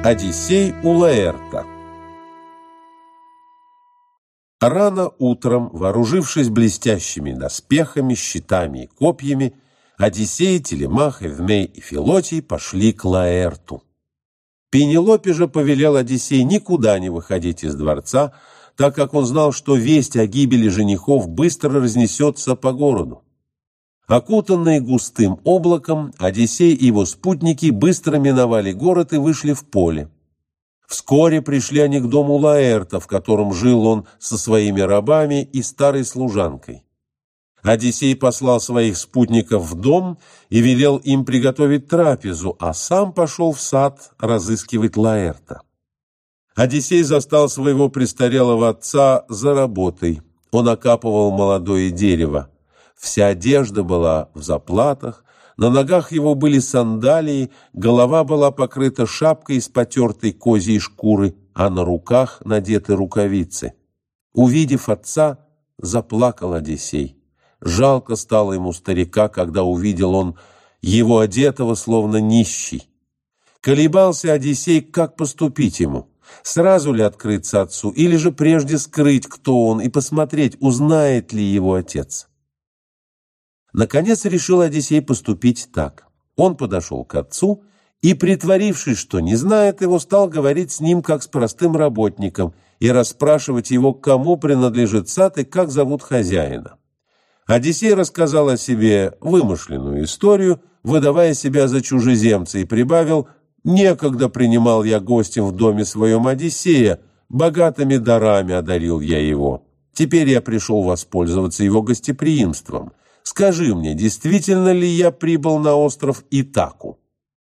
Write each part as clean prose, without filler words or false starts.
Одиссей у Лаэрта. Рано утром, вооружившись блестящими доспехами, щитами и копьями, Одиссей, Телемах, Эвмей и Филотий пошли к Лаэрту. Пенелопе же повелел Одиссей никуда не выходить из дворца, так как он знал, что весть о гибели женихов быстро разнесется по городу. Окутанные густым облаком, Одиссей и его спутники быстро миновали город и вышли в поле. Вскоре пришли они к дому Лаэрта, в котором жил он со своими рабами и старой служанкой. Одиссей послал своих спутников в дом и велел им приготовить трапезу, а сам пошел в сад разыскивать Лаэрта. Одиссей застал своего престарелого отца за работой. Он окапывал молодое дерево. Вся одежда была в заплатах, на ногах его были сандалии, голова была покрыта шапкой из потертой козьей шкуры, а на руках надеты рукавицы. Увидев отца, заплакал Одиссей. Жалко стало ему старика, когда увидел он его одетого, словно нищий. Колебался Одиссей, как поступить ему. Сразу ли открыться отцу, или же прежде скрыть, кто он, и посмотреть, узнает ли его отец. Наконец решил Одиссей поступить так. Он подошел к отцу и, притворившись, что не знает его, стал говорить с ним, как с простым работником, и расспрашивать его, кому принадлежит сад и как зовут хозяина. Одиссей рассказал о себе вымышленную историю, выдавая себя за чужеземца, и прибавил: «Некогда принимал я гостем в доме своем Одиссея, богатыми дарами одарил я его. Теперь я пришел воспользоваться его гостеприимством. Скажи мне, действительно ли я прибыл на остров Итаку?»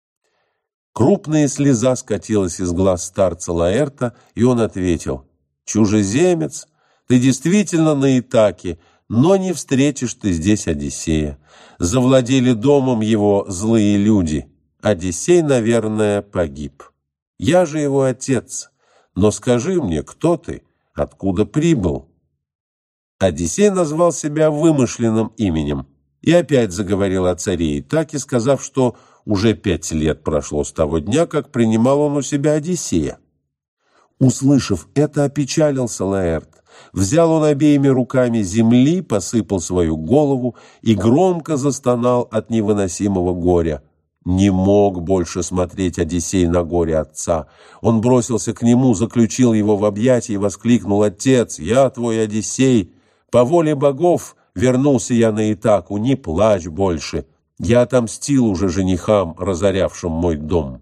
Крупная слеза скатилась из глаз старца Лаэрта, и он ответил: «Чужеземец, ты действительно на Итаке, но не встретишь ты здесь Одиссея. Завладели домом его злые люди. Одиссей, наверное, погиб. Я же его отец. Но скажи мне, кто ты, откуда прибыл?» Одиссей назвал себя вымышленным именем и опять заговорил о царе Итаке, сказав, что уже 5 лет прошло с того дня, как принимал он у себя Одиссея. Услышав это, опечалился Лаэрт. Взял он обеими руками земли, посыпал свою голову и громко застонал от невыносимого горя. Не мог больше смотреть Одиссей на горе отца. Он бросился к нему, заключил его в объятия и воскликнул: «Отец, я твой Одиссей! По воле богов вернулся я на Итаку, не плачь больше. Я отомстил уже женихам, разорявшим мой дом».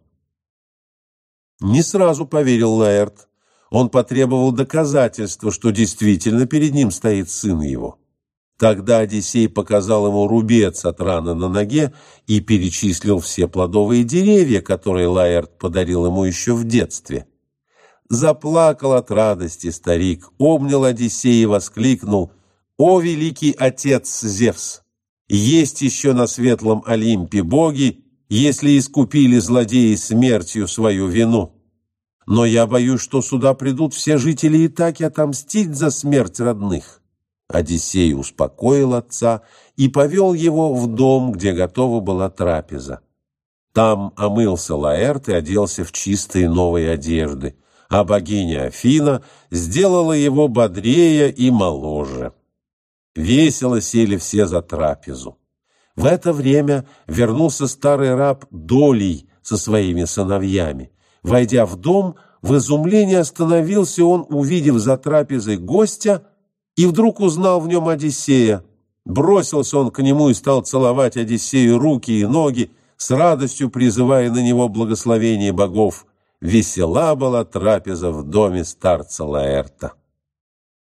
Не сразу поверил Лаэрт. Он потребовал доказательства, что действительно перед ним стоит сын его. Тогда Одиссей показал ему рубец от раны на ноге и перечислил все плодовые деревья, которые Лаэрт подарил ему еще в детстве. Заплакал от радости старик, обнял Одиссея и воскликнул: «О, великий отец Зевс! Есть еще на светлом Олимпе боги, если искупили злодеи смертью свою вину. Но я боюсь, что сюда придут все жители Итаки отомстить за смерть родных». Одиссей успокоил отца и повел его в дом, где готова была трапеза. Там омылся Лаэрт и оделся в чистые новые одежды, а богиня Афина сделала его бодрее и моложе. Весело сели все за трапезу. В это время вернулся старый раб Долий со своими сыновьями. Войдя в дом, в изумлении остановился он, увидев за трапезой гостя, и вдруг узнал в нем Одиссея. Бросился он к нему и стал целовать Одиссею руки и ноги, с радостью призывая на него благословение богов. Весела была трапеза в доме старца Лаэрта.